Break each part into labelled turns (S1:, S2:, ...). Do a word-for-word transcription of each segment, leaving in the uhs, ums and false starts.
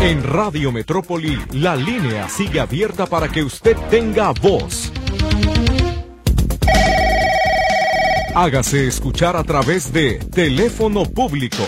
S1: En Radio Metrópoli, la línea sigue abierta para que usted tenga voz. Hágase escuchar a través de teléfono público.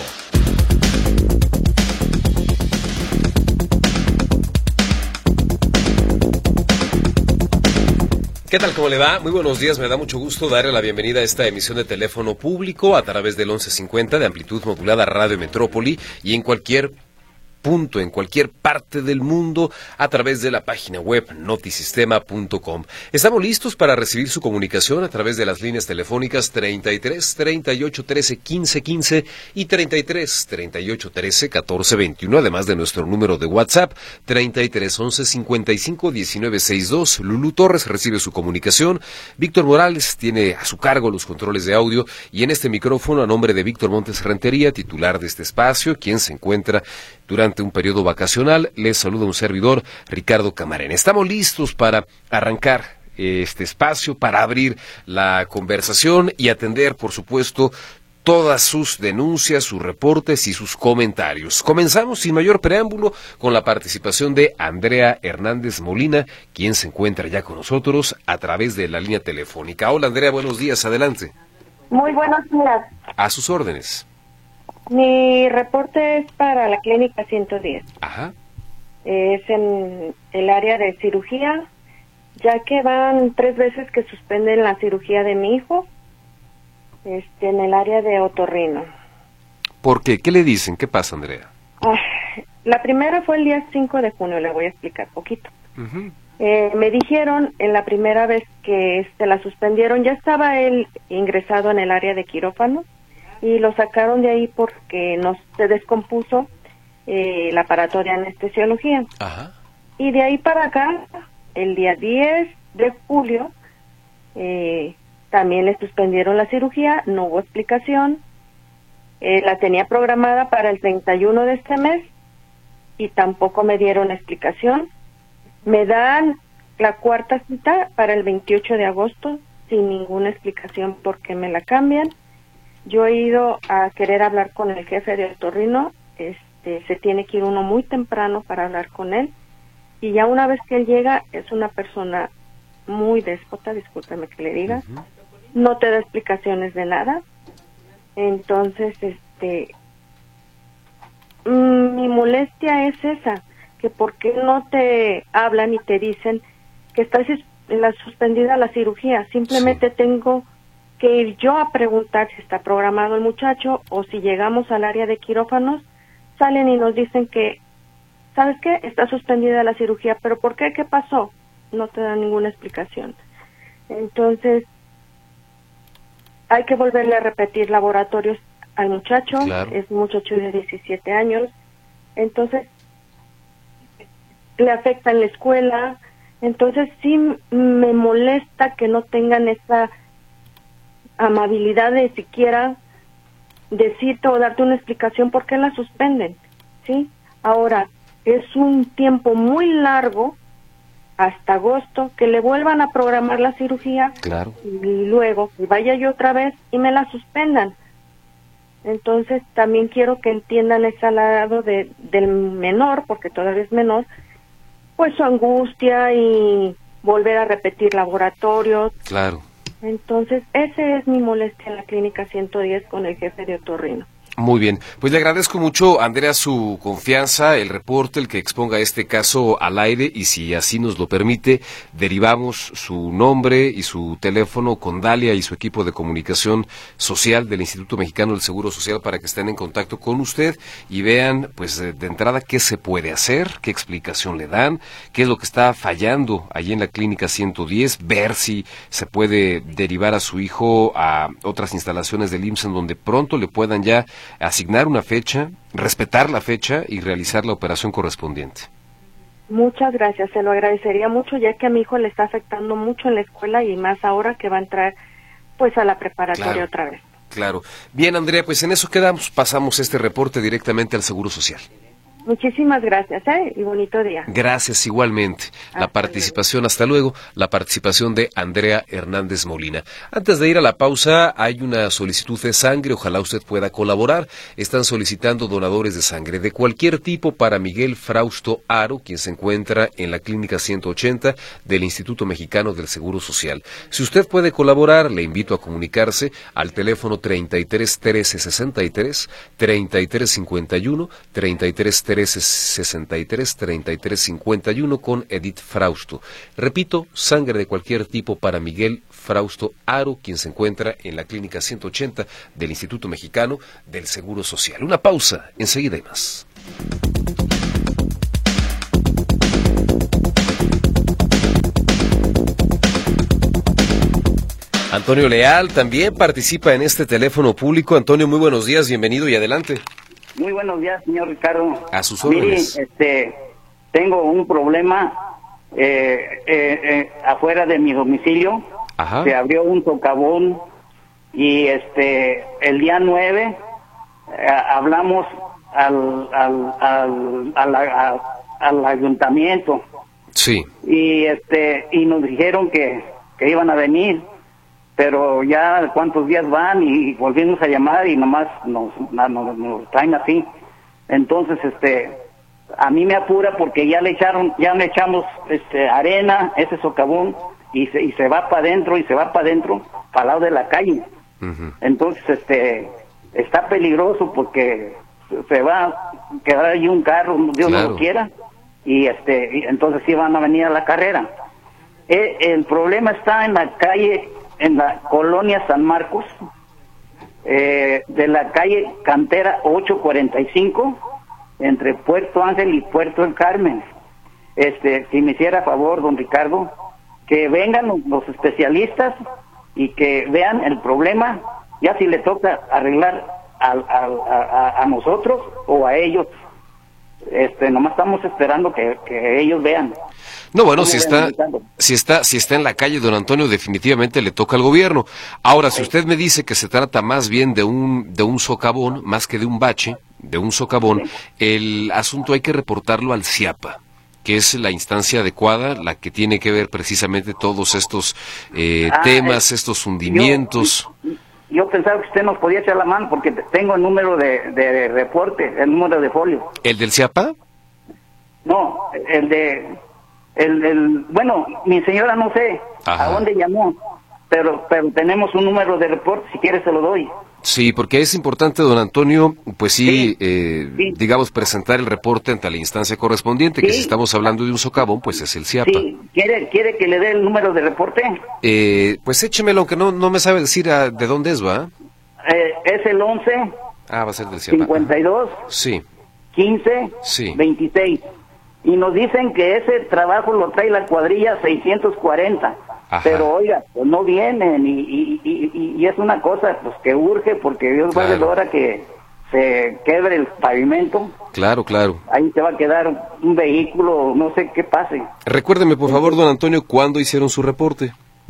S2: ¿Qué tal? ¿Cómo le va? Muy buenos días, me da mucho gusto darle la bienvenida a esta emisión de teléfono público a través del once cincuenta de amplitud modulada Radio Metrópoli y en cualquier punto, en cualquier parte del mundo, a través de la página web notisistema punto com. Estamos listos para recibir su comunicación a través de las líneas telefónicas treinta y tres, treinta y ocho, trece, quince, quince y treinta y tres, treinta y ocho, trece, catorce, veintiuno, además de nuestro número de WhatsApp treinta y tres, once, cincuenta y cinco, diecinueve, sesenta y dos. Lulú Torres recibe su comunicación. Víctor Morales tiene a su cargo los controles de audio y en este micrófono, a nombre de Víctor Montes Rentería, titular de este espacio, quien se encuentra durante un periodo vacacional, les saluda un servidor, Ricardo Camarena. Estamos listos para arrancar este espacio, para abrir la conversación y atender, por supuesto, todas sus denuncias, sus reportes y sus comentarios. Comenzamos sin mayor preámbulo con la participación de Andrea Hernández Molina, quien se encuentra ya con nosotros a través de la línea telefónica. Hola Andrea, buenos días, adelante.
S3: Muy buenos días.
S2: A sus órdenes.
S3: Mi reporte es para la clínica ciento diez.
S2: Ajá.
S3: Es en el área de cirugía, ya que van tres veces que suspenden la cirugía de mi hijo, este, en el área de otorrino.
S2: ¿Por qué? ¿Qué le dicen? ¿Qué pasa, Andrea?
S3: Ah, la primera fue el día cinco de junio, le voy a explicar poquito. Uh-huh. Eh, me dijeron en la primera vez que este, la suspendieron, ya estaba él ingresado en el área de quirófano, y lo sacaron de ahí porque no se descompuso eh, el aparato de anestesiología. Ajá. Y de ahí para acá, el día diez de julio, eh, también le suspendieron la cirugía, no hubo explicación. Eh, la tenía programada para el treinta y uno de este mes y tampoco me dieron explicación. Me dan la cuarta cita para el veintiocho de agosto sin ninguna explicación por qué me la cambian. Yo he ido a querer hablar con el jefe de otorrino, este, se tiene que ir uno muy temprano para hablar con él, y ya una vez que él llega, es una persona muy déspota, discúlpeme que le diga, uh-huh. No te da explicaciones de nada, entonces, este, mmm, mi molestia es esa, que por qué no te hablan y te dicen que está la suspendida la cirugía, simplemente sí. Tengo que ir yo a preguntar si está programado el muchacho o si llegamos al área de quirófanos, salen y nos dicen que, ¿sabes qué? Está suspendida la cirugía, ¿pero por qué? ¿Qué pasó? No te dan ninguna explicación. Entonces, hay que volverle a repetir laboratorios al muchacho, claro. Es un muchacho de diecisiete años, entonces, le afecta en la escuela, entonces sí me molesta que no tengan esa amabilidad de siquiera decirte o darte una explicación por qué la suspenden, ¿sí? Ahora, es un tiempo muy largo, hasta agosto, que le vuelvan a programar la cirugía,
S2: claro.
S3: Y luego que vaya yo otra vez y me la suspendan. Entonces, también quiero que entiendan ese lado de, del menor, porque todavía es menor, pues su angustia y volver a repetir laboratorios.
S2: Claro.
S3: Entonces, ese es mi molestia en la clínica ciento diez con el jefe de otorrino.
S2: Muy bien, pues le agradezco mucho, Andrea, su confianza, el reporte, el que exponga este caso al aire, y si así nos lo permite, derivamos su nombre y su teléfono con Dalia y su equipo de comunicación social del Instituto Mexicano del Seguro Social para que estén en contacto con usted y vean, pues, de entrada qué se puede hacer, qué explicación le dan, qué es lo que está fallando allí en la clínica ciento diez, ver si se puede derivar a su hijo a otras instalaciones del I M S S en donde pronto le puedan ya asignar una fecha, respetar la fecha y realizar la operación correspondiente.
S3: Muchas gracias, se lo agradecería mucho, ya que a mi hijo le está afectando mucho en la escuela y más ahora que va a entrar pues a la preparatoria
S2: claro,
S3: otra vez.
S2: Claro. Bien, Andrea, pues en eso quedamos, pasamos este reporte directamente al Seguro Social.
S3: Muchísimas gracias, ¿eh? Y bonito día.
S2: Gracias igualmente. Hasta la participación, luego. hasta luego, la participación de Andrea Hernández Molina. Antes de ir a la pausa, hay una solicitud de sangre, ojalá usted pueda colaborar. Están solicitando donadores de sangre de cualquier tipo para Miguel Frausto Aro, quien se encuentra en la Clínica ciento ochenta del Instituto Mexicano del Seguro Social. Si usted puede colaborar, le invito a comunicarse al teléfono treinta y tres trece sesenta y tres, treinta y tres cincuenta y uno, treinta y tres trece sesenta y tres, treinta y tres cincuenta y uno con Edith Frausto. Repito, sangre de cualquier tipo para Miguel Frausto Aro, quien se encuentra en la Clínica ciento ochenta del Instituto Mexicano del Seguro Social. Una pausa, enseguida hay más. Antonio Leal también participa en este teléfono público. Antonio, muy buenos días, bienvenido y adelante.
S4: Muy buenos días, señor Ricardo.
S2: A sus órdenes.
S4: Mire, este, tengo un problema eh, eh, eh, afuera de mi domicilio.
S2: Ajá.
S4: Se abrió un socavón y este el día nueve eh, hablamos al al al, al, al, al ayuntamiento.
S2: Sí.
S4: Y este y nos dijeron que, que iban a venir. Pero ya cuántos días van y volvimos a llamar y nomás nos, nos, nos traen así. Entonces, este, a mí me apura porque ya le echaron, ya le echamos este arena, ese socavón, y se, y se va para adentro y se va para adentro, para el lado de la calle. Uh-huh. Entonces, este, está peligroso porque se va a quedar ahí un carro, Dios claro. no lo quiera, y este, y entonces sí van a venir a la carrera. Eh, el problema está en la calle, en la colonia San Marcos, eh, de la calle Cantera ocho cuarenta y cinco, entre Puerto Ángel y Puerto del Carmen. Este, si me hiciera favor, don Ricardo, que vengan los, los especialistas y que vean el problema, ya si le toca arreglar a, a, a, a nosotros o a ellos. Este, nomás estamos esperando que, que ellos vean.
S2: No, bueno, si está, si está, si está en la calle, don Antonio, definitivamente le toca al gobierno. Ahora, si usted me dice que se trata más bien de un, de un socavón, más que de un bache, de un socavón, el asunto hay que reportarlo al CIAPA, que es la instancia adecuada, la que tiene que ver precisamente todos estos eh, ah, temas, eh, estos hundimientos.
S4: Yo, yo pensaba que usted nos podía echar la mano porque tengo el número de, de reporte, el número de folio.
S2: ¿El del CIAPA?
S4: No, el de... El, el, bueno, mi señora no sé Ajá. a dónde llamó, pero pero tenemos un número de reporte, si quiere se lo doy.
S2: Sí, porque es importante, don Antonio, pues sí, sí, eh, sí. digamos, presentar el reporte ante la instancia correspondiente, sí. que si estamos hablando de un socavón, pues es el CIAPA.
S4: Sí. ¿Quiere, ¿Quiere que le dé el número de reporte?
S2: Eh, pues échemelo, aunque no, no me sabe decir a, de dónde es, ¿va?
S4: Eh, es el once.
S2: Ah, va a ser del CIAPA.
S4: cincuenta y dos.
S2: Sí.
S4: quince.
S2: Sí.
S4: veintiséis. Y nos dicen que ese trabajo lo trae la cuadrilla seiscientos cuarenta. Ajá. Pero oiga, pues no vienen y, y, y, y es una cosa pues que urge porque Dios claro. va a ver hora que se quebre el pavimento.
S2: Claro, claro.
S4: Ahí se va a quedar un vehículo, no sé qué pase.
S2: Recuérdeme por favor, don Antonio, ¿cuándo hicieron su reporte?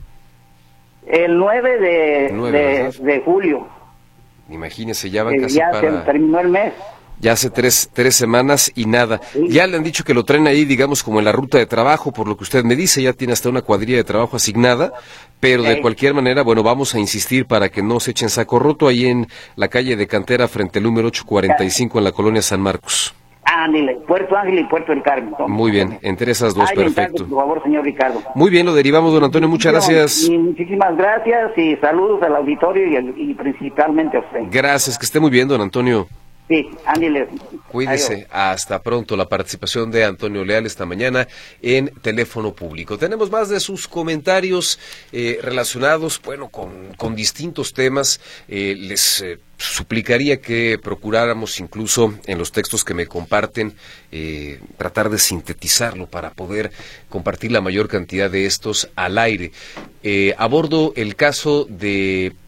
S4: El nueve de, de, de julio.
S2: Imagínese, ya van
S4: eh,
S2: casi
S4: ya
S2: para...
S4: se terminó el mes.
S2: Ya hace tres, tres semanas y nada. Sí. Ya le han dicho que lo traen ahí, digamos, como en la ruta de trabajo, por lo que usted me dice, ya tiene hasta una cuadrilla de trabajo asignada, pero sí. de cualquier manera, bueno, vamos a insistir para que no se echen saco roto ahí en la calle de Cantera frente al número ocho cuarenta y cinco en la colonia San Marcos.
S4: Ándale, Puerto Ángel y Puerto del Carmen.
S2: Muy bien, entre esas dos, Ay, perfecto.
S4: Por favor, señor Ricardo.
S2: Muy bien, lo derivamos, don Antonio, muchas no, gracias.
S4: Y muchísimas gracias y saludos al auditorio y, el, y principalmente a usted.
S2: Gracias, que esté muy bien, don Antonio.
S4: Sí, ándale.
S2: Cuídese.
S4: Adiós.
S2: Hasta pronto. La participación de Antonio Leal esta mañana en Teléfono Público. Tenemos más de sus comentarios eh, relacionados, bueno, con, con distintos temas. Eh, les eh, suplicaría que procuráramos incluso en los textos que me comparten eh, tratar de sintetizarlo para poder compartir la mayor cantidad de estos al aire. Eh, abordo el caso de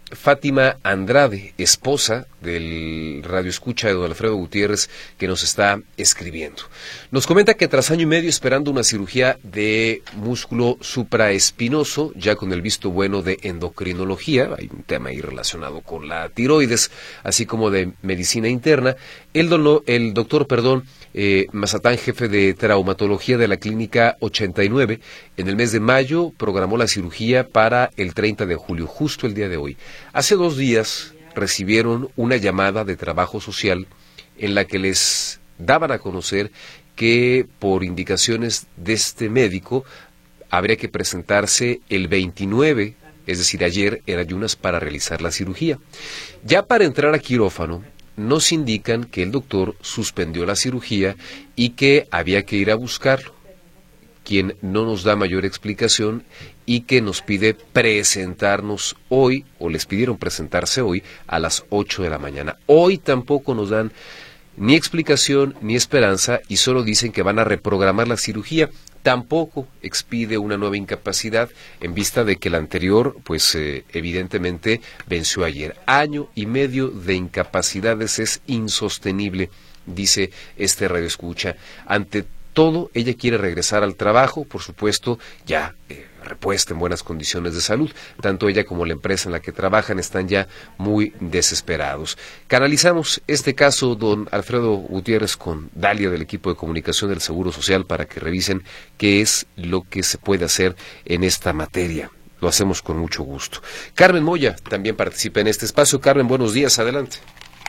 S2: Fátima Andrade, esposa del radioescucha Eduardo Alfredo Gutiérrez, que nos está escribiendo. Nos comenta que tras año y medio esperando una cirugía de músculo supraespinoso, ya con el visto bueno de endocrinología, hay un tema ahí relacionado con la tiroides, así como de medicina interna, el, dono, el doctor, perdón, eh, Mazatán, jefe de traumatología de la clínica ochenta y nueve, en el mes de mayo programó la cirugía para el treinta de julio, justo el día de hoy. Hace dos días recibieron una llamada de trabajo social en la que les daban a conocer que por indicaciones de este médico habría que presentarse el veintinueve, es decir, ayer en ayunas para realizar la cirugía. Ya para entrar a quirófano nos indican que el doctor suspendió la cirugía y que había que ir a buscarlo, quien no nos da mayor explicación y que nos pide presentarnos hoy, o les pidieron presentarse hoy, a las ocho de la mañana. Hoy tampoco nos dan ni explicación ni esperanza y solo dicen que van a reprogramar la cirugía. Tampoco expide una nueva incapacidad en vista de que la anterior, pues eh, evidentemente venció ayer. Año y medio de incapacidades es insostenible, dice este radioescucha. Ante todo, ella quiere regresar al trabajo, por supuesto, ya eh, repuesta en buenas condiciones de salud. Tanto ella como la empresa en la que trabajan están ya muy desesperados. Canalizamos este caso, don Alfredo Gutiérrez, con Dalia del equipo de comunicación del Seguro Social para que revisen qué es lo que se puede hacer en esta materia. Lo hacemos con mucho gusto. Carmen Moya también participa en este espacio. Carmen, buenos días, adelante.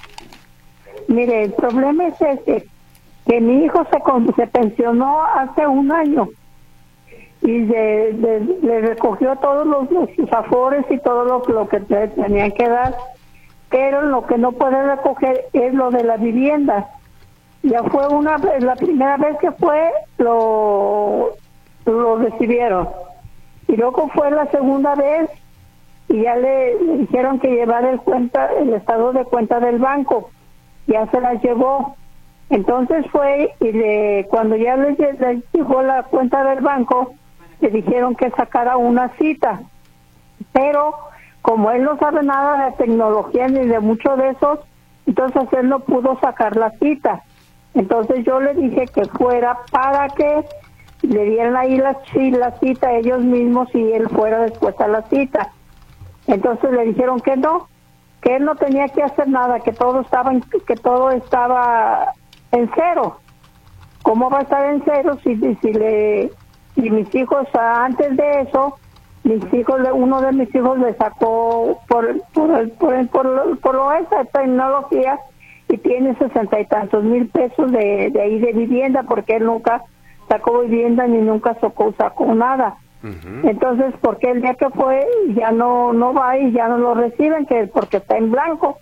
S5: Mire, el problema es este, que mi hijo se, se pensionó hace un año y de, de, le recogió todos los, los sus afores y todo lo, lo que te tenían que dar, pero lo que no puede recoger es lo de la vivienda. Ya fue una la primera vez que fue, lo, lo recibieron, y luego fue la segunda vez y ya le, le dijeron que llevara el cuenta el estado de cuenta del banco, ya se la llevó. Entonces fue y le, cuando ya le, le llegó la cuenta del banco, le dijeron que sacara una cita, pero como él no sabe nada de tecnología ni de mucho de esos, entonces él no pudo sacar la cita. Entonces yo le dije que fuera para que le dieran ahí la, la cita ellos mismos y él fuera después a la cita. Entonces le dijeron que no, que él no tenía que hacer nada, que todo estaba en, que todo estaba en cero. ¿Cómo va a estar en cero si, si le y mis hijos antes de eso, mis hijos, uno de mis hijos le sacó por por por por, por, por esa tecnología y tiene sesenta y tantos mil pesos de, de ahí de vivienda, porque él nunca sacó vivienda ni nunca sacó sacó nada. Uh-huh. Entonces, porque el día que fue ya no no va y ya no lo reciben, que porque está en blanco.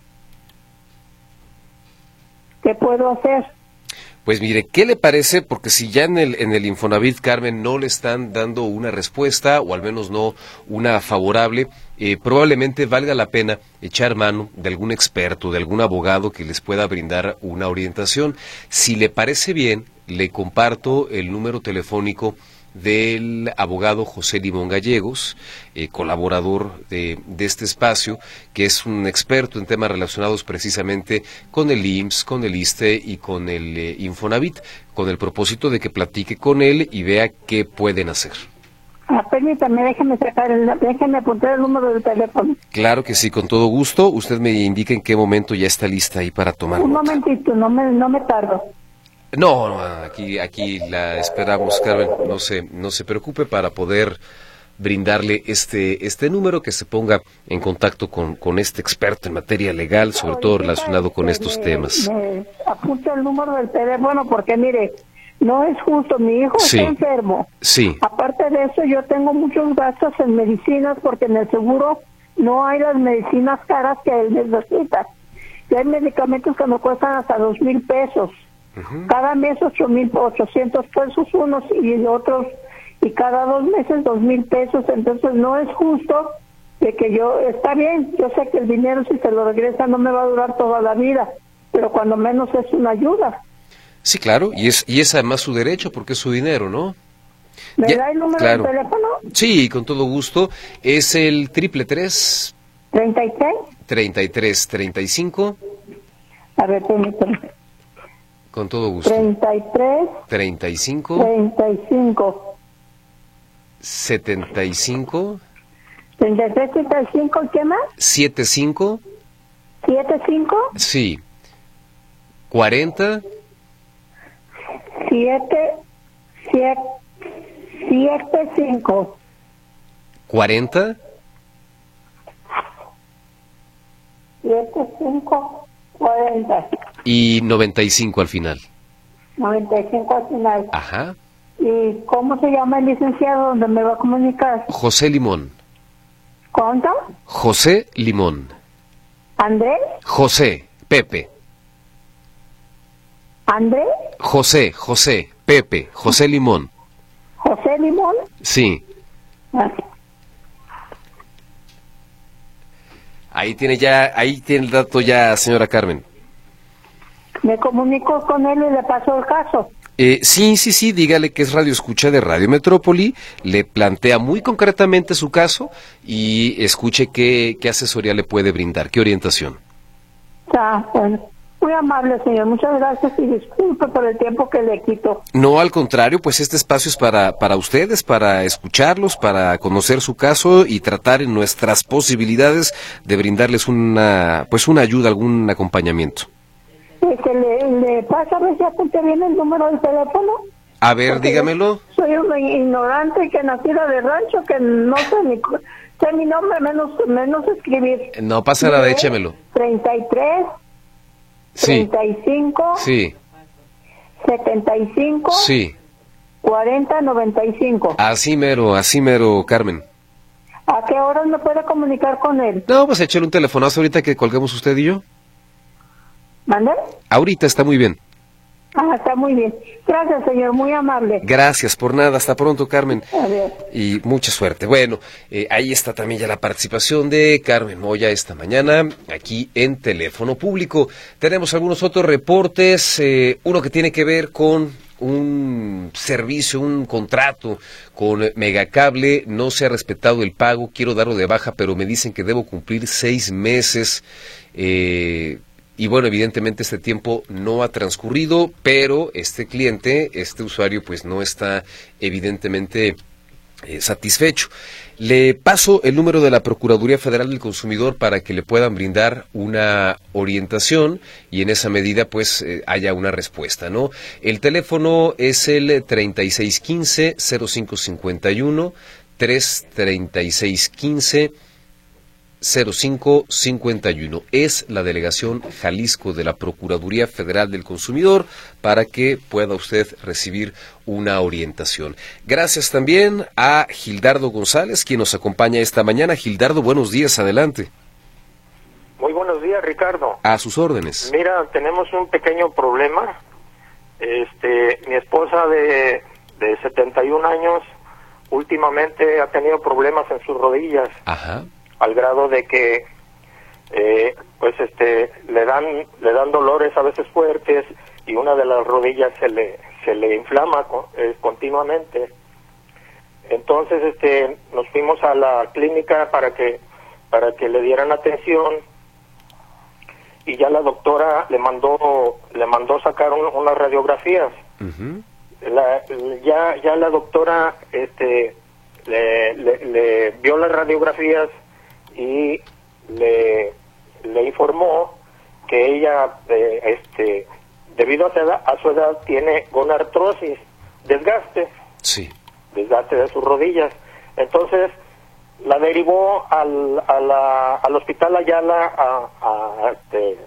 S5: ¿Qué puedo hacer?
S2: Pues mire, ¿qué le parece? Porque si ya en el, en el Infonavit, Carmen, no le están dando una respuesta, o al menos no una favorable, eh, probablemente valga la pena echar mano de algún experto, de algún abogado que les pueda brindar una orientación. Si le parece bien, le comparto el número telefónico del abogado José Limón Gallegos, eh, colaborador de, de este espacio, que es un experto en temas relacionados precisamente con el I M S S, con el ISSSTE y con el eh, Infonavit, con el propósito de que platique con él y vea qué pueden hacer.
S5: Ah, permítame, déjeme sacar el, déjeme apuntar el número del teléfono.
S2: Claro que sí, con todo gusto. Usted me indica en qué momento ya está lista ahí para tomar
S5: Un
S2: nota.
S5: momentito, no me, no me tardo.
S2: No, no, aquí, aquí la esperamos, Carmen. No se, no se preocupe para poder brindarle este, este número, que se ponga en contacto con, con este experto en materia legal, sobre
S5: Ahorita,
S2: todo relacionado con
S5: me,
S2: estos temas.
S5: Me apunta el número del teléfono porque mire, no es justo, mi hijo
S2: Sí.
S5: está enfermo.
S2: Sí.
S5: Aparte de eso, yo tengo muchos gastos en medicinas porque en el seguro no hay las medicinas caras que él necesita. Y hay medicamentos que me cuestan hasta dos mil pesos. Uh-huh. Cada mes ocho mil ochocientos pesos unos y otros, y cada dos meses dos mil pesos. Entonces no es justo de que yo, está bien, yo sé que el dinero si se lo regresa no me va a durar toda la vida, pero cuando menos es una ayuda.
S2: Sí, claro, y es, y es además su derecho porque es su dinero, ¿no?
S5: ¿Me
S2: Ya,
S5: da el número
S2: claro.
S5: de teléfono?
S2: Sí, con todo gusto. Es el triple tres
S5: ¿treinta y tres?
S2: treinta y tres, treinta y cinco.
S5: A ver, permíteme.
S2: Con todo gusto.
S5: treinta y tres.
S2: treinta y cinco.
S5: treinta y cinco.
S2: setenta y cinco.
S5: treinta y tres, treinta y cinco, ¿qué más?
S2: setenta y cinco.
S5: ¿setenta y cinco?
S2: Sí. cuarenta.
S5: siete, siete, siete, cinco.
S2: cuarenta.
S5: siete, cinco, cuarenta.
S2: Y noventa y cinco al final.
S5: noventa y cinco al final.
S2: Ajá.
S5: ¿Y cómo se llama el licenciado donde me va a comunicar?
S2: José Limón.
S5: ¿Cuánto?
S2: José Limón.
S5: ¿Andrés?
S2: José, Pepe.
S5: ¿Andrés?
S2: José, José, Pepe, José Limón.
S5: ¿José Limón?
S2: Sí.
S5: Ah.
S2: Ahí tiene ya, ahí tiene el dato ya, señora Carmen.
S5: Me comunico con él y le paso el caso.
S2: Eh, sí, sí, sí, dígale que es Radio Escucha de Radio Metrópoli, le plantea muy concretamente su caso y escuche qué, qué asesoría le puede brindar, qué orientación.
S5: Ah, bueno. Muy amable, señor. Muchas gracias y disculpe por el tiempo que le quito.
S2: No, al contrario, pues este espacio es para, para ustedes, para escucharlos, para conocer su caso y tratar en nuestras posibilidades de brindarles una, pues una ayuda, algún acompañamiento.
S5: Este, le, ¿Le pasa a ver si apunte bien el número del teléfono?
S2: A ver,
S5: Porque
S2: dígamelo.
S5: Soy una ignorante que nacida de rancho que no sé ni sé mi nombre, menos menos escribir.
S2: No pasa nada, échamelo.
S5: treinta y tres,
S2: Sí,
S5: treinta y cinco,
S2: sí,
S5: setenta y cinco,
S2: sí.
S5: cuarenta, noventa y cinco.
S2: Así mero, así mero, Carmen.
S5: ¿A qué horas me puede comunicar con él?
S2: No, pues échale un telefonazo ahorita que colguemos usted y yo.
S5: ¿Mande?
S2: Ahorita está muy bien.
S5: Ah, está muy bien. Gracias, señor, muy amable.
S2: Gracias por nada, hasta pronto, Carmen.
S5: Adiós.
S2: Y mucha suerte. Bueno, eh, ahí está también ya la participación de Carmen Moya esta mañana aquí en Teléfono Público. Tenemos algunos otros reportes, eh, uno que tiene que ver con un servicio, un contrato con Megacable, no se ha respetado el pago, quiero darlo de baja, pero me dicen que debo cumplir seis meses. Eh, Y bueno, evidentemente este tiempo no ha transcurrido, pero este cliente, este usuario, pues no está evidentemente eh, satisfecho. Le paso el número de la Procuraduría Federal del Consumidor para que le puedan brindar una orientación y en esa medida pues eh, haya una respuesta, ¿no? El teléfono es el treinta y seis quince, cero cinco cincuenta y uno, tres treinta y seis quince, cero cinco cincuenta y uno. Es la delegación Jalisco de la Procuraduría Federal del Consumidor para que pueda usted recibir una orientación. Gracias también a Gildardo González, quien nos acompaña esta mañana. Gildardo, buenos días, adelante.
S6: Muy buenos días, Ricardo.
S2: A sus órdenes.
S6: Mira, tenemos un pequeño problema. Este, mi esposa de, de setenta y un años últimamente ha tenido problemas en sus rodillas.
S2: Ajá.
S6: Al grado de que eh, pues este le dan le dan dolores a veces fuertes y una de las rodillas se le se le inflama eh, continuamente. Entonces este nos fuimos a la clínica para que para que le dieran atención y ya la doctora le mandó le mandó sacar un, unas radiografías. Uh-huh. la, ya ya la doctora este le, le, le vio las radiografías y le, le informó que ella, eh, este, debido a su, edad, a su edad, tiene gonartrosis, desgaste,
S2: sí.
S6: desgaste de sus rodillas. Entonces, la derivó al, a la, al hospital Ayala a, a, este,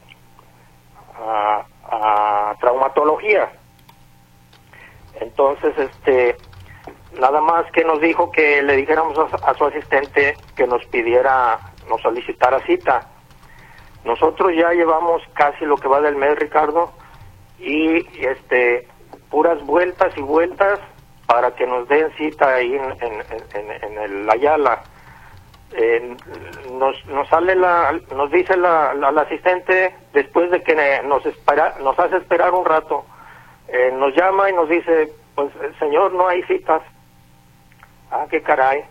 S6: a, a traumatología. Entonces, este... nada más que nos dijo que le dijéramos a, a su asistente que nos pidiera, nos solicitara cita. Nosotros ya llevamos casi lo que va del mes, Ricardo, y este puras vueltas y vueltas para que nos den cita ahí en, en, en, en el Ayala. Eh, nos, nos sale la, nos dice la, la, la asistente, después de que nos espera, nos hace esperar un rato, eh, nos llama y nos dice, pues señor, no hay citas. Ah, qué caray.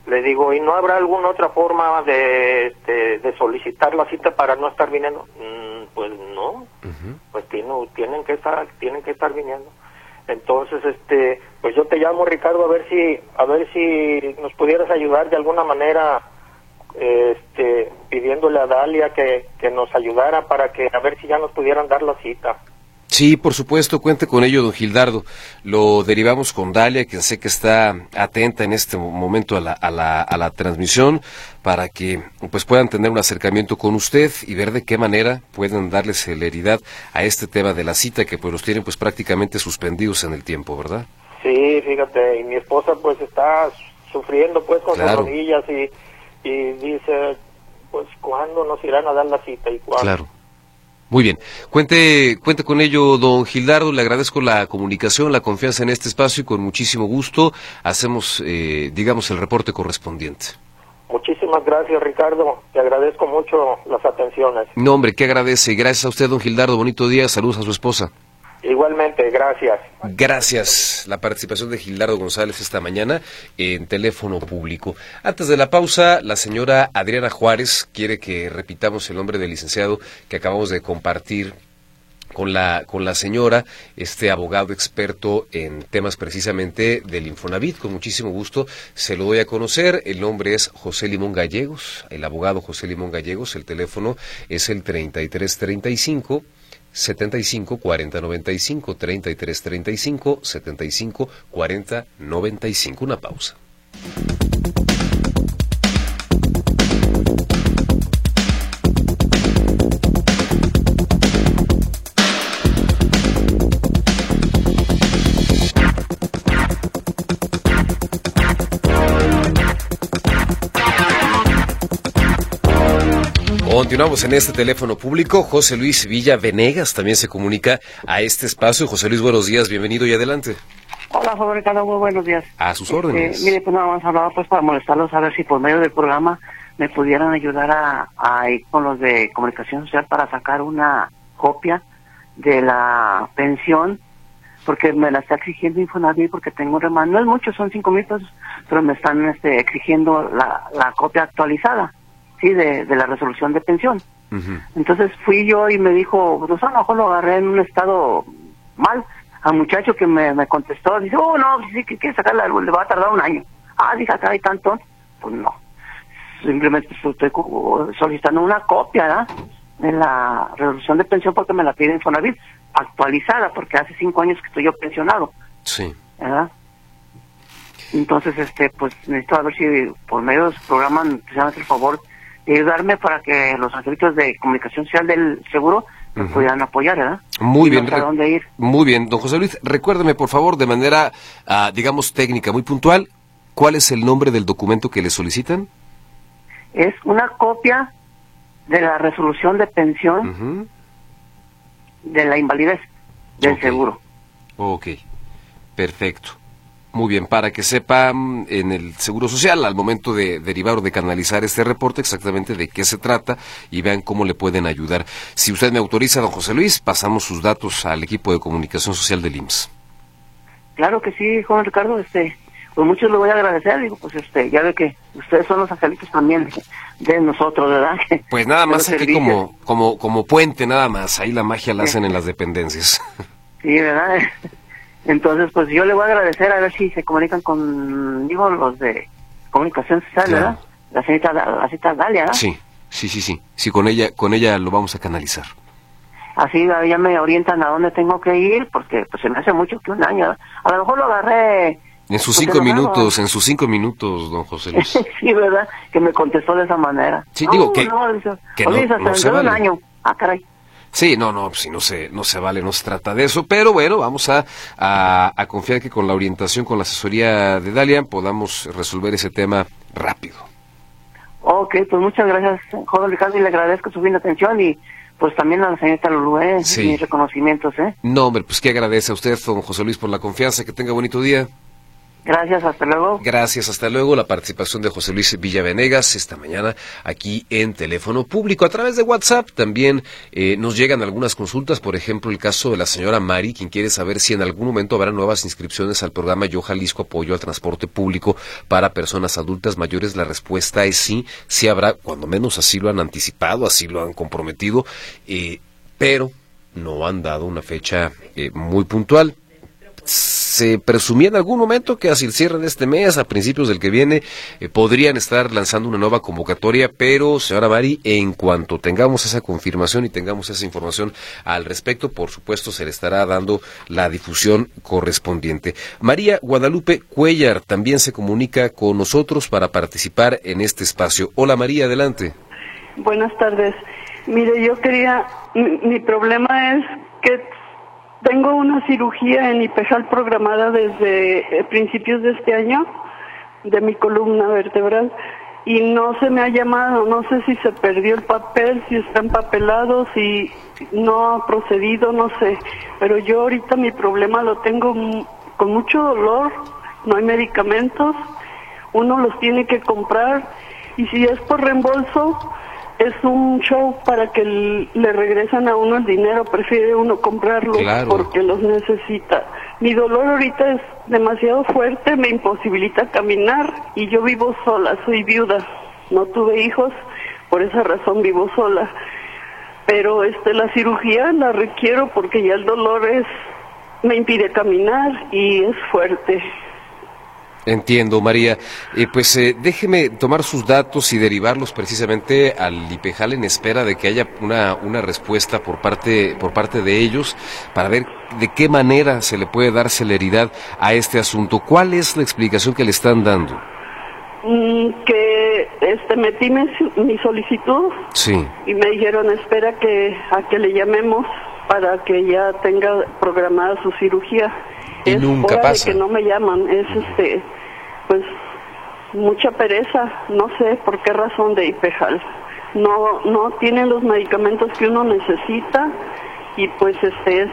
S6: le digo, ¿y no habrá alguna otra forma de, de, de solicitar la cita para no estar viniendo? Mm, pues no, uh-huh. pues tiene, tienen que estar, tienen que estar viniendo. Entonces, este, pues yo te llamo, Ricardo, a ver si, a ver si nos pudieras ayudar de alguna manera, este, pidiéndole a Dalia que, que nos ayudara para que a ver si ya nos pudieran dar la cita.
S2: Sí, por supuesto, cuente con ello, don Gildardo. Lo derivamos con Dalia, quien sé que está atenta en este momento a la, a la, a la transmisión, para que pues puedan tener un acercamiento con usted y ver de qué manera pueden darle celeridad a este tema de la cita, que pues los tienen pues prácticamente suspendidos en el tiempo, ¿verdad?
S6: Sí, fíjate, y mi esposa pues está sufriendo pues con
S2: claro.
S6: sus rodillas y, y dice, pues ¿cuándo nos irán a dar la cita? ¿Y cuándo?
S2: Claro. Muy bien, cuente, cuente con ello, don Gildardo, le agradezco la comunicación, la confianza en este espacio y con muchísimo gusto hacemos, eh, digamos, el reporte correspondiente.
S6: Muchísimas gracias, Ricardo, te agradezco mucho las atenciones.
S2: No, hombre, ¿qué agradece? Gracias a usted, don Gildardo, bonito día, saludos a su esposa.
S6: Igualmente, gracias.
S2: Gracias. La participación de Gildardo González esta mañana en teléfono público. Antes de la pausa, la señora Adriana Juárez quiere que repitamos el nombre del licenciado que acabamos de compartir con la con la señora, este abogado experto en temas precisamente del Infonavit. Con muchísimo gusto se lo doy a conocer. El nombre es José Limón Gallegos, el abogado José Limón Gallegos. El teléfono es el treinta y tres treinta y cinco setenta y cinco cuarenta noventa y cinco, treinta y tres treinta y cinco setenta y cinco cuarenta noventa y cinco. Una pausa. Continuamos en este teléfono público. José Luis Villa Venegas también se comunica a este espacio. José Luis, buenos días, bienvenido y adelante.
S7: Hola, joven Ricardo, muy buenos días.
S2: A sus órdenes.
S7: Eh, mire, pues nada más hablaba pues para molestarlos a ver si por medio del programa me pudieran ayudar a, a ir con los de comunicación social para sacar una copia de la pensión, porque me la está exigiendo Infonavit porque tengo un remanente. No es mucho, son cinco mil pesos, pero me están este, exigiendo la, la copia actualizada. Sí, de, de la resolución de pensión. Uh-huh. Entonces fui yo y me dijo, pues a lo mejor lo agarré en un estado mal. Al muchacho que me, me contestó, dice, oh, no, sí, que quiere sacarla, le va a tardar un año. Ah, dije, acá hay tanto. Pues no. Simplemente estoy solicitando una copia, ¿verdad?, de la resolución de pensión porque me la pide Infonavit, actualizada, porque hace cinco años que estoy yo pensionado.
S2: Sí.
S7: ¿Verdad? Entonces, este, pues necesito a ver si por medio de su programa se van a hacer el favor de ayudarme para que los angelitos de comunicación social del seguro me uh-huh. pudieran apoyar, ¿verdad?
S2: Muy bien.
S7: ¿A dónde ir?
S2: Muy bien, don José Luis, recuérdeme por favor de manera, uh, digamos, técnica, muy puntual, ¿cuál es el nombre del documento que le solicitan?
S7: Es una copia de la resolución de pensión uh-huh. de la invalidez del
S2: okay.
S7: seguro.
S2: Ok, perfecto. Muy bien, para que sepan en el Seguro Social, al momento de derivar o de canalizar este reporte, exactamente de qué se trata y vean cómo le pueden ayudar. Si usted me autoriza, don José Luis, pasamos sus datos al equipo de comunicación social del I M S S.
S7: Claro que sí, joven Ricardo, este, pues mucho le voy a agradecer, digo, pues este, ya ve que ustedes son los angelitos también de, de nosotros, ¿verdad?
S2: Pues nada más aquí como, como, como puente, nada más, ahí la magia la hacen en las dependencias.
S7: Sí, ¿verdad? Entonces, pues yo le voy a agradecer a ver si se comunican conmigo los de comunicación social, claro. ¿verdad? La señorita, la señorita Dalia, ¿verdad?
S2: Sí, sí, sí, sí. Sí, con ella, con ella lo vamos a canalizar.
S7: Así ya me orientan a dónde tengo que ir, porque pues se me hace mucho que un año. ¿verdad? A lo mejor lo agarré...
S2: En sus cinco minutos, en sus cinco minutos, don José Luis.
S7: Sí, ¿verdad? Que me contestó de esa manera.
S2: Sí, no, digo que...
S7: No, dice,
S2: que no,
S7: hasta
S2: no se
S7: un
S2: vale.
S7: año. Ah, caray.
S2: Sí, no, no, si no se, no se vale, no se trata de eso, pero bueno, vamos a, a, a confiar que con la orientación, con la asesoría de Dalia, podamos resolver ese tema rápido.
S7: Ok, pues muchas gracias, joven Ricardo, y le agradezco su bien atención y pues también a la señorita Lulú, ¿eh? Sí. Mis reconocimientos, ¿eh?
S2: No, hombre, pues que agradece a usted, don José Luis, por la confianza, que tenga bonito día.
S7: Gracias, hasta luego.
S2: Gracias, hasta luego. La participación de José Luis Villavenegas esta mañana aquí en Teléfono Público. A través de WhatsApp también eh, nos llegan algunas consultas, por ejemplo, el caso de la señora Mari, quien quiere saber si en algún momento habrá nuevas inscripciones al programa Yo Jalisco Apoyo al Transporte Público para personas adultas mayores. La respuesta es sí, sí habrá, cuando menos así lo han anticipado, así lo han comprometido, eh, pero no han dado una fecha eh, muy puntual. Se presumía en algún momento que hacia el cierre de este mes, a principios del que viene, eh, podrían estar lanzando una nueva convocatoria, pero, señora Mari, en cuanto tengamos esa confirmación y tengamos esa información al respecto, por supuesto, se le estará dando la difusión correspondiente. María Guadalupe Cuellar también se comunica con nosotros para participar en este espacio. Hola, María, adelante.
S8: Buenas tardes. Mire, yo quería, mi, mi problema es que tengo una cirugía en Ipejal programada desde eh, principios de este año, de mi columna vertebral, y no se me ha llamado, no sé si se perdió el papel, si está empapelado, si no ha procedido, no sé, pero yo ahorita mi problema lo tengo m- con mucho dolor, no hay medicamentos, uno los tiene que comprar, y si es por reembolso, es un show para que le regresan a uno el dinero, prefiere uno comprarlos claro. porque los necesita. Mi dolor ahorita es demasiado fuerte, me imposibilita caminar y yo vivo sola, soy viuda, no tuve hijos, por esa razón vivo sola. Pero este la cirugía la requiero porque ya el dolor es me impide caminar y es fuerte.
S2: Entiendo, María. Eh, pues eh, déjeme tomar sus datos y derivarlos precisamente al Ipejal en espera de que haya una una respuesta por parte por parte de ellos para ver de qué manera se le puede dar celeridad a este asunto. ¿Cuál es la explicación que le están dando?
S8: Mm, que este metí mi, mi solicitud
S2: sí.
S8: y me dijeron espera que a que le llamemos para que ya tenga programada su cirugía.
S2: Y
S8: es
S2: nunca
S8: hora
S2: pasa.
S8: de que no me llaman, es este, pues mucha pereza, no sé por qué razón de Ipejal. No, no tienen los medicamentos que uno necesita y pues este es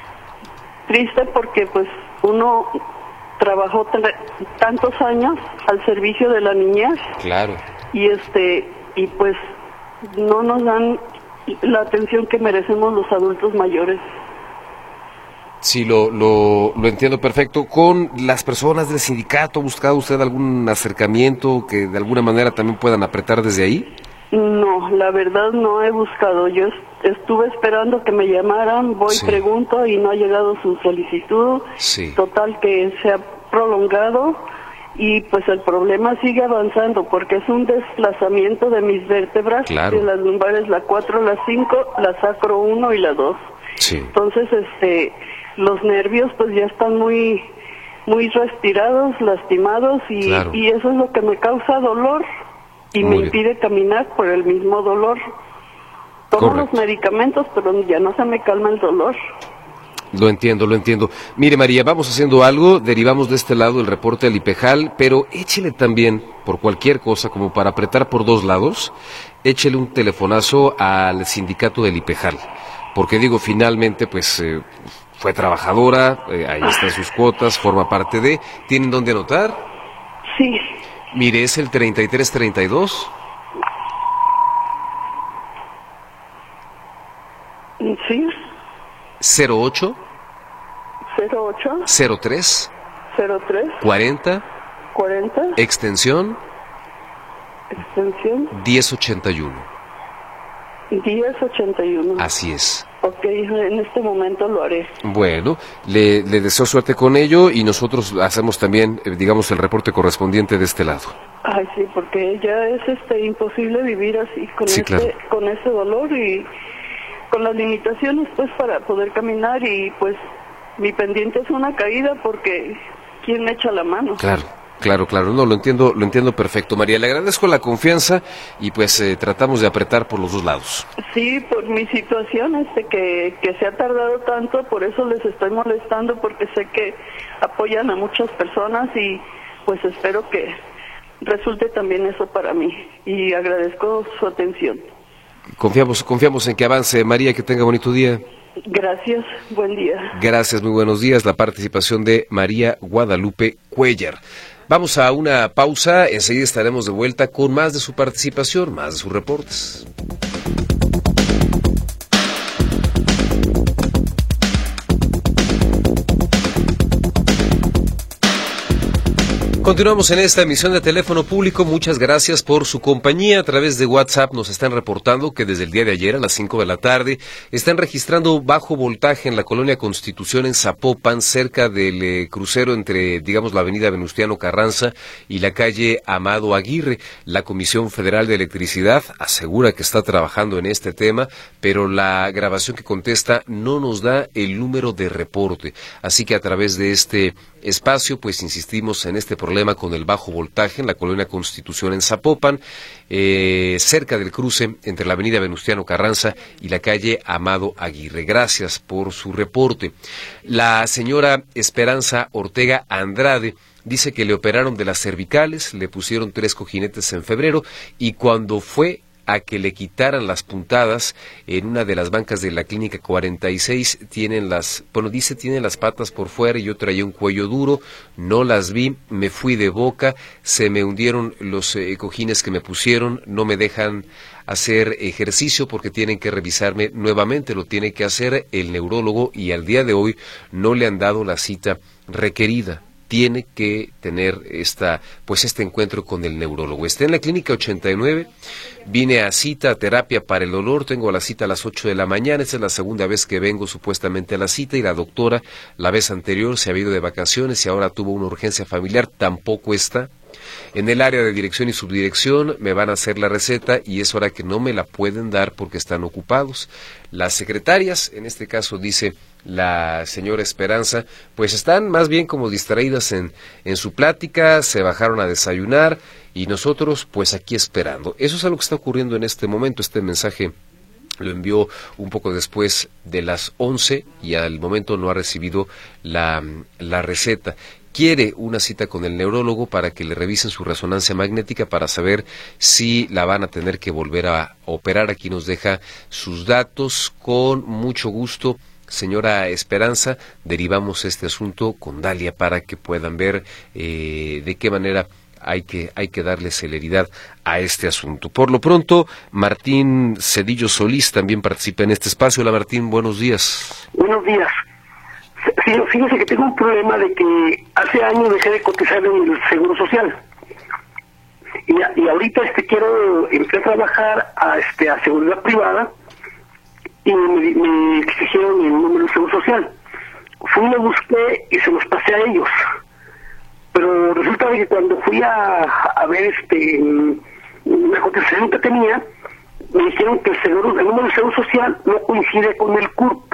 S8: triste porque pues uno trabajó t- tantos años al servicio de la niñez.
S2: Claro.
S8: Y este y pues no nos dan la atención que merecemos los adultos mayores.
S2: Sí, lo, lo, lo entiendo perfecto. ¿Con las personas del sindicato ha buscado usted algún acercamiento que de alguna manera también puedan apretar desde ahí?
S8: No, la verdad no he buscado. Yo estuve esperando que me llamaran, voy, sí. pregunto y no ha llegado su solicitud.
S2: Sí.
S8: Total que se ha prolongado y pues el problema sigue avanzando porque es un desplazamiento de mis vértebras,
S2: claro.
S8: de las lumbares, la cuatro, la cinco, la sacro uno y la dos.
S2: Sí.
S8: Entonces, este, los nervios pues ya están muy muy respirados, lastimados y, claro. y eso es lo que me causa dolor y muy me impide bien. Caminar por el mismo dolor. Tomo Correcto. Los medicamentos, pero ya no se me calma el dolor.
S2: Lo entiendo, lo entiendo. Mire, María, vamos haciendo algo, derivamos de este lado el reporte al Ipejal, pero échele también, por cualquier cosa, como para apretar por dos lados, échele un telefonazo al sindicato del Ipejal. Porque digo, finalmente, pues, eh, fue trabajadora, eh, ahí están sus cuotas, forma parte de... ¿Tienen dónde anotar?
S8: Sí.
S2: Mire, es el treinta y tres treinta y dos.
S8: Sí.
S2: cero ocho.
S8: cero ocho.
S2: cero tres.
S8: cero tres.
S2: cuarenta.
S8: cuarenta.
S2: Extensión.
S8: Extensión.
S2: diez ochenta y uno.
S8: diez ochenta y uno.
S2: Así es.
S8: Ok, en este momento lo haré.
S2: Bueno, le, le deseo suerte con ello y nosotros hacemos también, eh, digamos, el reporte correspondiente de este lado.
S8: Ay, sí, porque ya es este imposible vivir así, con,
S2: sí,
S8: este,
S2: claro.
S8: con este dolor y con las limitaciones, pues, para poder caminar y, pues, mi pendiente es una caída porque ¿quién me echa la mano?
S2: Claro. Claro, claro, no, lo entiendo, lo entiendo perfecto, María. Le agradezco la confianza y pues eh, tratamos de apretar por los dos lados.
S8: Sí, por mi situación, este, que, que se ha tardado tanto, por eso les estoy molestando, porque sé que apoyan a muchas personas y pues espero que resulte también eso para mí y agradezco su atención.
S2: Confiamos, confiamos en que avance, María, que tenga bonito día.
S8: Gracias, buen día.
S2: Gracias, muy buenos días. La participación de María Guadalupe Cuellar. Vamos a una pausa, enseguida estaremos de vuelta con más de su participación, más de sus reportes. Continuamos en esta emisión de Teléfono Público. Muchas gracias por su compañía. A través de WhatsApp nos están reportando que desde el día de ayer a las cinco de la tarde están registrando bajo voltaje en la colonia Constitución en Zapopan, cerca del eh, crucero entre, digamos, la avenida Venustiano Carranza y la calle Amado Aguirre. La Comisión Federal de Electricidad asegura que está trabajando en este tema, pero la grabación que contesta no nos da el número de reporte. Así que a través de este espacio, pues insistimos en este problema con el bajo voltaje en la colonia Constitución en Zapopan, eh, cerca del cruce entre la avenida Venustiano Carranza y la calle Amado Aguirre. Gracias por su reporte. La señora Esperanza Ortega Andrade dice que le operaron de las cervicales, le pusieron tres cojinetes en febrero y cuando fue a que le quitaran las puntadas en una de las bancas de la clínica cuarenta y seis, tienen las, bueno, dice tienen las patas por fuera y yo traía un cuello duro, no las vi, me fui de boca, se me hundieron los eh, cojines que me pusieron, no me dejan hacer ejercicio porque tienen que revisarme nuevamente, lo tiene que hacer el neurólogo y al día de hoy no le han dado la cita requerida. Tiene que tener esta, pues este encuentro con el neurólogo. Está en la clínica ochenta y nueve, vine a cita, a terapia para el dolor, tengo la cita a las ocho de la mañana, esta es la segunda vez que vengo supuestamente a la cita y la doctora la vez anterior se había ido de vacaciones y ahora tuvo una urgencia familiar, tampoco está. En el área de dirección y subdirección me van a hacer la receta y es hora que no me la pueden dar porque están ocupados. Las secretarias, en este caso dice la señora Esperanza, pues están más bien como distraídas en, en su plática, se bajaron a desayunar y nosotros pues aquí esperando. Eso es algo que está ocurriendo en este momento. Este mensaje lo envió un poco después de las once y al momento no ha recibido la, la receta. Quiere una cita con el neurólogo para que le revisen su resonancia magnética para saber si la van a tener que volver a operar. Aquí nos deja sus datos. Con mucho gusto, señora Esperanza, derivamos este asunto con Dalia para que puedan ver eh, de qué manera hay que, hay que darle celeridad a este asunto. Por lo pronto, Martín Cedillo Solís también participa en este espacio. Hola Martín, buenos días.
S9: Buenos días. Sí, fíjese que tengo un problema de que hace años dejé de cotizar en el Seguro Social y, y ahorita este quiero empezar a trabajar a este a seguridad privada y me, me exigieron el número de Seguro Social. Fui, lo busqué y se los pasé a ellos, pero resulta que cuando fui a, a ver este la cotización que tenía, me dijeron que el seguro, el número de Seguro Social no coincide con el C U R P.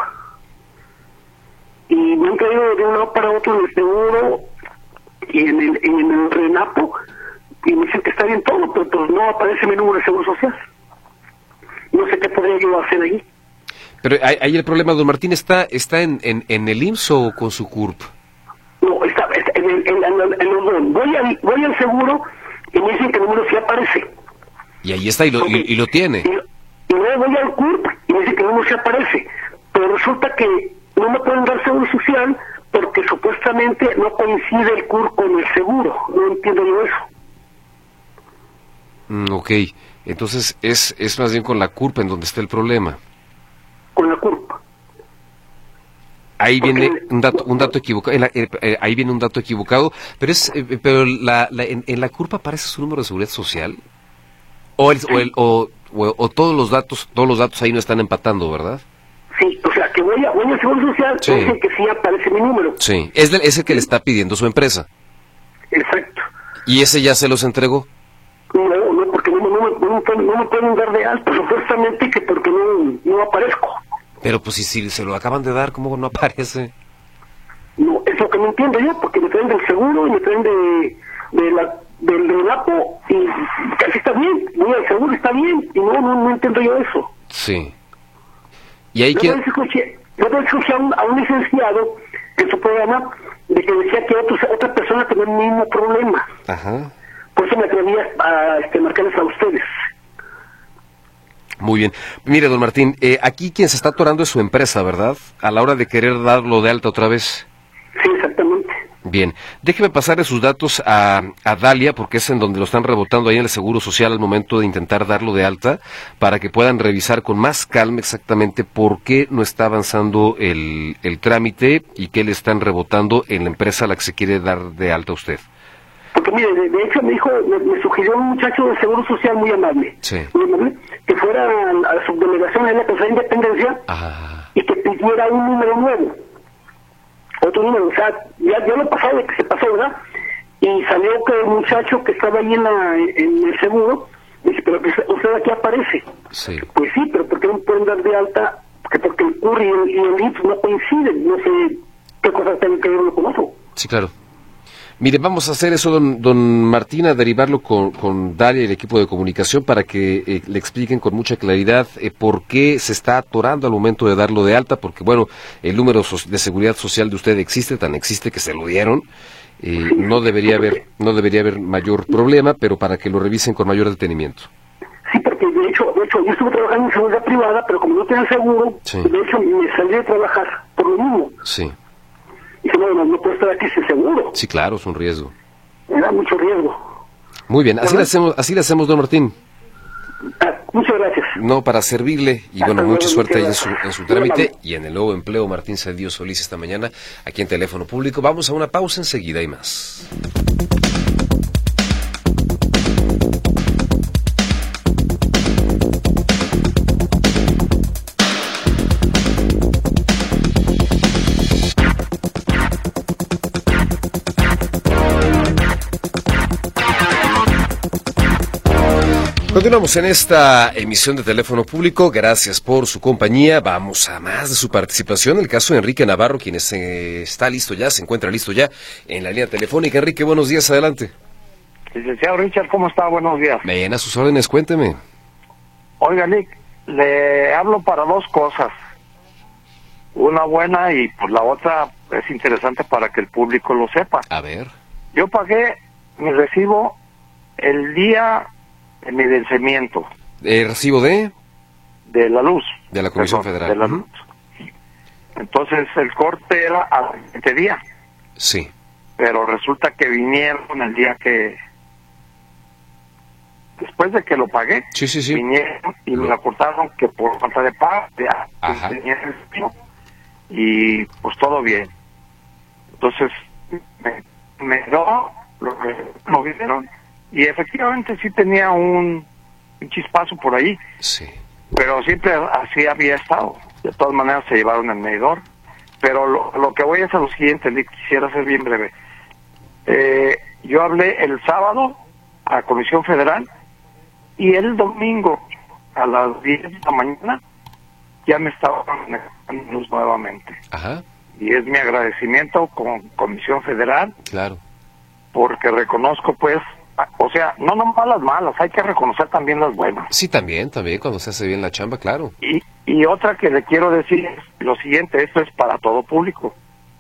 S9: Y me han caído de un lado para otro en el seguro y en el, en el RENAPO y me dicen que está bien todo, pero pues no aparece mi número de seguro social. No sé qué podría yo hacer ahí.
S2: Pero ahí el problema, don Martín, ¿está está en, en, en el I M S S o con su C U R P?
S9: No, está, está en el, en, en, en el, voy, al, voy al seguro y me dicen que el número sí aparece.
S2: Y ahí está, y lo, okay. y, y lo tiene.
S9: Y, y luego voy al C U R P y me dicen que el número sí aparece. Pero resulta que no me pueden dar seguro social porque supuestamente no coincide el C U R con el seguro. No entiendo yo eso.
S2: Mm, ok, entonces es es más bien con la C U R P en donde está el problema.
S9: Con la C U R P.
S2: Ahí porque viene un dato un dato equivocado. Eh, eh, ahí viene un dato equivocado, pero es eh, pero la, la en, en la C U R P aparece su número de seguridad social o el, sí. o, el o, o o todos los datos todos los datos ahí no están empatando, ¿verdad?
S9: Sí, o sea, que voy a, voy a Seguro Social, sí. Dicen que sí aparece mi número.
S2: Sí, es, del, es el que le está pidiendo su empresa.
S9: Exacto.
S2: ¿Y ese ya se los entregó?
S9: No, no, porque no, no, no, no, no me pueden dar de alta, supuestamente que porque no, no aparezco.
S2: Pero pues si, si se lo acaban de dar, ¿cómo no aparece?
S9: No, es lo que no entiendo yo, porque me traen del seguro y me traen de, de la, del RENAPO y casi está bien, voy al seguro, está bien, y no, no, no entiendo yo eso.
S2: Sí. Y ahí
S9: yo
S2: que...
S9: escuché, yo escuché a un, a un licenciado en su programa de que decía que otros, otra persona tenía el mismo problema.
S2: Ajá.
S9: Por eso me atreví a, a este, marcarles a ustedes.
S2: Muy bien. Mire, don Martín, eh, aquí quien se está atorando es su empresa, ¿verdad? A la hora de querer darlo de alta otra vez.
S9: Sí, exactamente.
S2: Bien, déjeme pasarle sus datos a, a Dalia, porque es en donde lo están rebotando ahí en el Seguro Social al momento de intentar darlo de alta, para que puedan revisar con más calma exactamente por qué no está avanzando el, el trámite y qué le están rebotando en la empresa a la que se quiere dar de alta a usted.
S9: Porque mire, de, de hecho me dijo, me, me sugirió un muchacho del Seguro Social muy amable,
S2: Sí.
S9: muy amable, que fuera a la subdelegación de la Casa de Independencia
S2: Ah,
S9: y que pidiera un número nuevo, otro número, o sea, ya, ya lo pasado de que se pasó, ¿verdad? Y salió que el muchacho que estaba ahí en, la, en el seguro, dice, pero que usted aquí aparece.
S2: sí.
S9: Pues sí, pero ¿por qué no pueden dar de alta? Porque, porque el C U R y el, y el I M S S no coinciden, no sé qué cosas tienen que ver uno con eso.
S2: Sí, claro. Mire, vamos a hacer eso, don, don Martín, a derivarlo con, con Dalia y el equipo de comunicación para que eh, le expliquen con mucha claridad eh, por qué se está atorando al momento de darlo de alta, porque, bueno, el número so- de seguridad social de usted existe, tan existe que se lo dieron, eh, no debería haber, no debería haber mayor problema, pero para que lo revisen con mayor detenimiento.
S9: Sí, porque de hecho, de hecho yo estuve trabajando en seguridad privada, pero como no tenía seguro,
S2: Sí.
S9: de hecho me salí de trabajar por lo mismo.
S2: Sí,
S9: Y dije, no, no, no puedo estar aquí sin seguro.
S2: sí, claro, es un riesgo.
S9: Era mucho riesgo.
S2: Muy bien, así le hacemos, así le hacemos, don Martín.
S9: Ah, muchas gracias.
S2: No, para servirle, y bueno,
S9: Hasta
S2: mucha
S9: luego,
S2: suerte ahí en
S9: muchas
S2: su,
S9: gracias.
S2: en su
S9: Muy
S2: trámite
S9: amable.
S2: y en el nuevo empleo. Martín Cedillo Solís esta mañana, aquí en Teléfono Público. Vamos a una pausa, enseguida y más. Continuamos en esta emisión de Teléfono Público. Gracias por su compañía. Vamos a más de su participación. El caso de Enrique Navarro, quien es, eh, está listo ya, se encuentra listo ya en la línea telefónica. Enrique, buenos días, adelante.
S10: Licenciado Richard, ¿cómo está? Buenos días.
S2: Ven a sus órdenes, cuénteme.
S10: Oiga, Nick, le hablo para dos cosas. Una buena y pues la otra es interesante para que el público lo sepa.
S2: A ver.
S10: Yo pagué mi recibo el día de mi vencimiento
S2: ¿El recibo de?
S10: de la luz.
S2: De la Comisión
S10: Perdón,
S2: Federal.
S10: de la
S2: Ujú.
S10: luz. Entonces el corte era al siguiente día,
S2: Sí.
S10: pero resulta que vinieron el día que... Después de que lo pagué,
S2: Sí, sí, sí.
S10: vinieron y
S2: Lo-
S10: me acortaron que por falta de pago, ya,
S2: Ajá.
S10: tenía el recibo, y pues todo bien. Entonces, me, me dio lo que lo vieron, y efectivamente sí tenía un, un chispazo por ahí,
S2: Sí.
S10: pero siempre así había estado. De todas maneras se llevaron el medidor. Pero lo, lo que voy es a lo siguiente, le quisiera ser bien breve. Eh, yo hablé el sábado a la Comisión Federal y el domingo a las diez de la mañana ya me estaban conectando luz nuevamente.
S2: Ajá.
S10: Y es mi agradecimiento con Comisión Federal
S2: Claro.
S10: porque reconozco pues, o sea, no nomás las malas, hay que reconocer también las buenas.
S2: Sí, también, también, cuando se hace bien la chamba, claro.
S10: Y, y otra que le quiero decir es lo siguiente, esto es para todo público.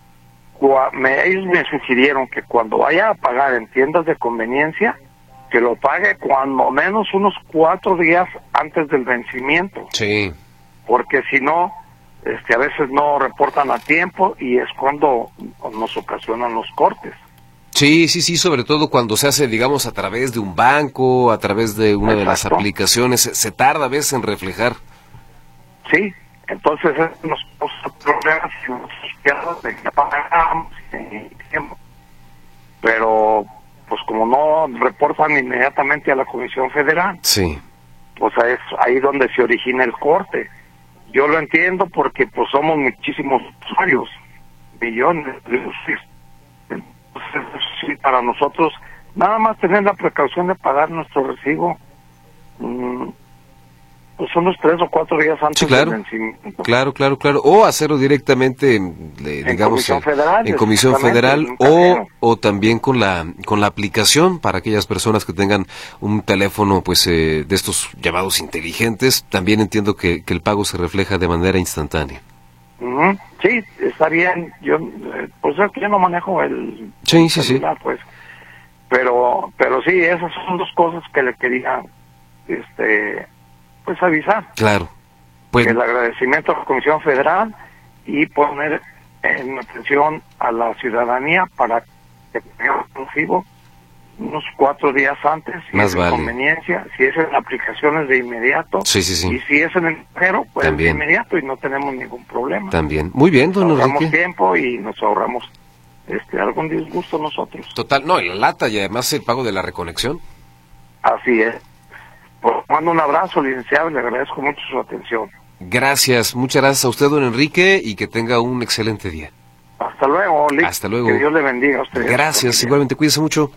S10: Cua- me- ellos me sugirieron que cuando vaya a pagar en tiendas de conveniencia, que lo pague cuando menos unos cuatro días antes del vencimiento,
S2: Sí.
S10: porque si no, este, a veces no reportan a tiempo y es cuando nos ocasionan los cortes.
S2: Sí, sí, sí, sobre todo cuando se hace, digamos, a través de un banco, a través de una de las
S10: Exacto.
S2: aplicaciones, se, se tarda a veces en reflejar.
S10: Sí, entonces eso nos causa problemas y nos quedamos de que pagamos y tiempo. Pero, pues como no reportan inmediatamente a la Comisión Federal,
S2: Sí.
S10: pues es ahí donde se origina el corte. Yo lo entiendo porque pues somos muchísimos usuarios, millones de usuarios. Entonces, sí, para nosotros, nada más tener la precaución de pagar nuestro recibo, mmm, pues unos tres o cuatro días antes
S2: Sí, claro.
S10: del vencimiento.
S2: Claro, claro, claro. O hacerlo directamente, en, le-
S10: En
S2: digamos,
S10: Comisión
S2: en-
S10: Federal,
S2: en Comisión
S10: exactamente,
S2: Federal,
S10: en un
S2: o,
S10: cajero.
S2: o también con la con la aplicación para aquellas personas que tengan un teléfono, pues, eh, de estos llamados inteligentes. También entiendo que, que el pago se refleja de manera instantánea.
S10: Ujú, sí, está bien. Yo, eh, pues es que yo no manejo el
S2: Sí, sí, sí.
S10: celular, pues. Pero, pero sí, esas son dos cosas que le quería, este, pues avisar.
S2: Claro. Pues...
S10: el agradecimiento a la Comisión Federal y poner en atención a la ciudadanía para que tenga exclusivo unos cuatro días antes, si
S2: Más
S10: es
S2: vale.
S10: conveniencia, si es en aplicaciones de inmediato,
S2: Sí, sí, sí.
S10: y si es en el extranjero, pues
S2: También.
S10: de inmediato y no tenemos ningún problema.
S2: También. Muy bien, don
S10: Nos ahorramos
S2: Enrique.
S10: tiempo y nos ahorramos este algún disgusto nosotros.
S2: Total, no, y la lata y además el pago de la reconexión.
S10: Así es. Pues mando un abrazo, licenciado, y le agradezco mucho su atención.
S2: Gracias, muchas gracias a usted, don Enrique, y que tenga un excelente día.
S10: Hasta luego, Lick.
S2: Hasta luego.
S10: Que Dios le bendiga a usted.
S2: Gracias, igualmente, cuídese mucho.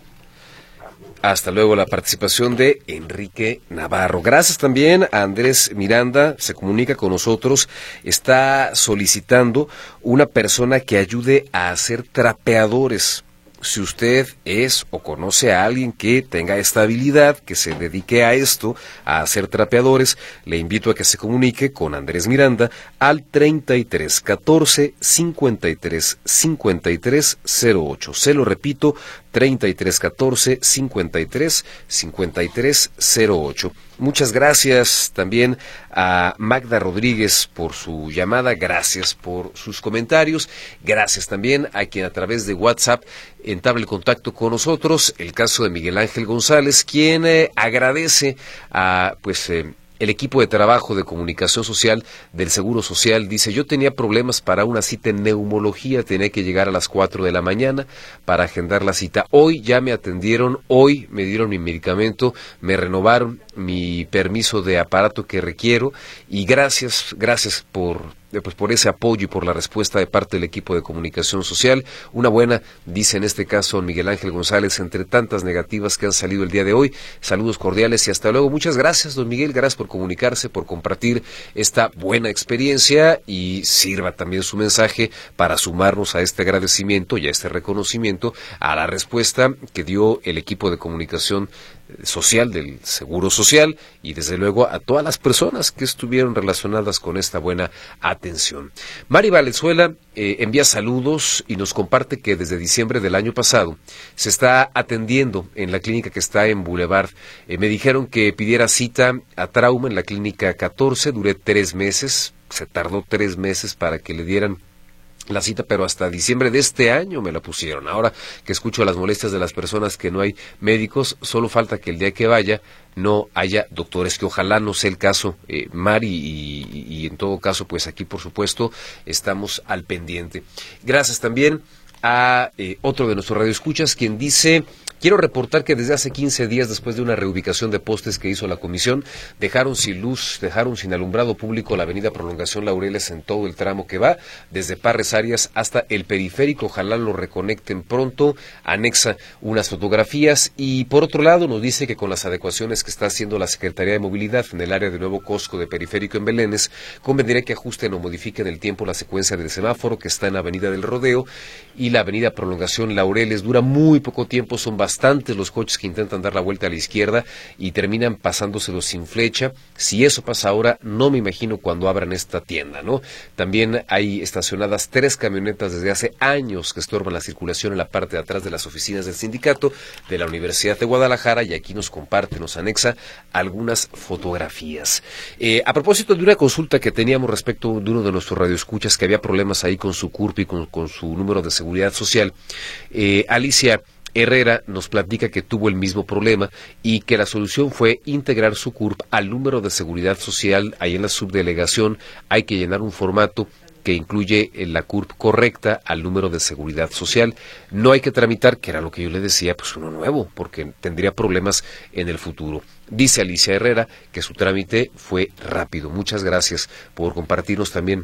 S2: Hasta luego la participación de Enrique Navarro. Gracias también a Andrés Miranda, se comunica con nosotros, está solicitando una persona que ayude a hacer trapeadores. Si usted es o conoce a alguien que tenga esta habilidad, que se dedique a esto, a hacer trapeadores, le invito a que se comunique con Andrés Miranda al treinta y tres catorce cincuenta y tres cincuenta y tres cero ocho. Se lo repito, treinta y tres catorce cincuenta y tres cincuenta y tres cero ocho. Muchas gracias también a Magda Rodríguez por su llamada, gracias por sus comentarios, gracias también a quien a través de WhatsApp entable contacto con nosotros, el caso de Miguel Ángel González, quien eh, agradece a pues eh, el equipo de trabajo de comunicación social del Seguro Social. Dice, yo tenía problemas para una cita en neumología, tenía que llegar a las cuatro de la mañana para agendar la cita. Hoy ya me atendieron, hoy me dieron mi medicamento, me renovaron mi permiso de aparato que requiero y gracias, gracias por... pues por ese apoyo y por la respuesta de parte del equipo de comunicación social. Una buena, dice en este caso Miguel Ángel González, entre tantas negativas que han salido el día de hoy. Saludos cordiales y hasta luego. Muchas gracias, don Miguel, gracias por comunicarse, por compartir esta buena experiencia y sirva también su mensaje para sumarnos a este agradecimiento y a este reconocimiento a la respuesta que dio el equipo de comunicación social del Seguro Social y desde luego a todas las personas que estuvieron relacionadas con esta buena atención. Mari Valenzuela eh, envía saludos y nos comparte que desde diciembre del año pasado se está atendiendo en la clínica que está en Boulevard. Eh, me dijeron que pidiera cita a trauma en la clínica catorce, duré tres meses, se tardó tres meses para que le dieran la cita, pero hasta diciembre de este año me la pusieron. Ahora que escucho las molestias de las personas que no hay médicos, solo falta que el día que vaya no haya doctores, que ojalá no sea el caso, eh, Mari, y, y en todo caso, pues aquí por supuesto estamos al pendiente. Gracias también a eh, otro de nuestros radioescuchas, quien dice... Quiero reportar que desde hace quince días, después de una reubicación de postes que hizo la comisión, dejaron sin luz, dejaron sin alumbrado público la avenida Prolongación Laureles en todo el tramo que va, desde Parres Arias hasta el periférico. Ojalá lo reconecten pronto. Anexa unas fotografías y por otro lado nos dice que con las adecuaciones que está haciendo la Secretaría de Movilidad en el área de Nuevo Cosco de Periférico en Belénes, convendría que ajusten o modifiquen el tiempo la secuencia del semáforo que está en la avenida del Rodeo y la avenida Prolongación Laureles. Dura muy poco tiempo, son bastante bastantes los coches que intentan dar la vuelta a la izquierda y terminan pasándoselos sin flecha. Si eso pasa ahora, no me imagino cuando abran esta tienda, ¿no? También hay estacionadas tres camionetas desde hace años que estorban la circulación en la parte de atrás de las oficinas del sindicato de la Universidad de Guadalajara y aquí nos comparte, nos anexa algunas fotografías. Eh, a propósito de una consulta que teníamos respecto de uno de nuestros radioescuchas que había problemas ahí con su C U R P y con, con su número de seguridad social, eh, Alicia Herrera nos platica que tuvo el mismo problema y que la solución fue integrar su C U R P al número de seguridad social. Ahí en la subdelegación hay que llenar un formato que incluye la C U R P correcta al número de seguridad social. No hay que tramitar, que era lo que yo le decía, pues uno nuevo, porque tendría problemas en el futuro. Dice Alicia Herrera que su trámite fue rápido. Muchas gracias por compartirnos también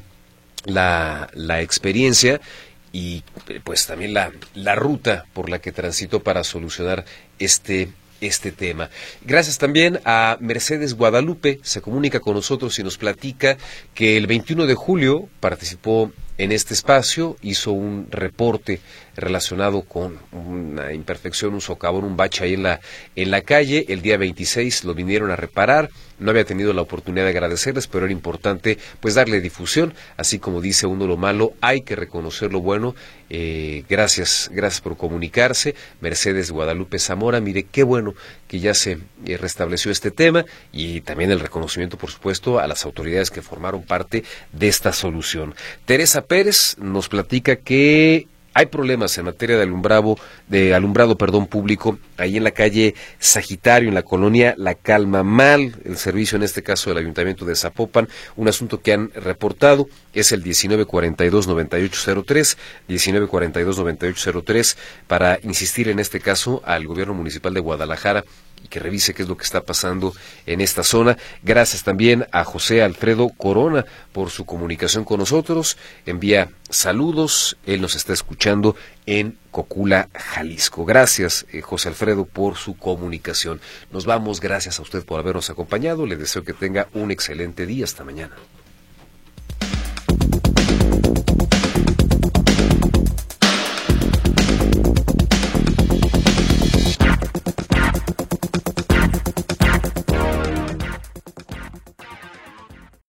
S2: la, la experiencia y pues también la, la ruta por la que transitó para solucionar este, este tema. Gracias también a Mercedes Guadalupe, se comunica con nosotros y nos platica que el veintiuno de julio participó en este espacio, hizo un reporte relacionado con una imperfección, un socavón, un bache ahí en la, en la calle. El día veintiséis lo vinieron a reparar. No había tenido la oportunidad de agradecerles, pero era importante pues darle difusión. Así como dice uno lo malo, hay que reconocer lo bueno. Eh, gracias, gracias por comunicarse. Mercedes Guadalupe Zamora, mire qué bueno que ya se eh, restableció este tema, y también el reconocimiento, por supuesto, a las autoridades que formaron parte de esta solución. Teresa Pérez nos platica que hay problemas en materia de alumbrado, de alumbrado, perdón, público, ahí en la calle Sagitario, en la colonia La Calma. Mal el servicio, en este caso del Ayuntamiento de Zapopan. Un asunto que han reportado es el diecinueve cuarenta y dos noventa y ocho cero tres, diecinueve cuarenta y dos noventa y ocho cero tres, para insistir en este caso al Gobierno Municipal de Guadalajara y que revise qué es lo que está pasando en esta zona. Gracias también a José Alfredo Corona por su comunicación con nosotros. Envía saludos, él nos está escuchando en Cocula, Jalisco. Gracias, eh, José Alfredo, por su comunicación. Nos vamos, gracias a usted por habernos acompañado. Le deseo que tenga un excelente día. Hasta mañana.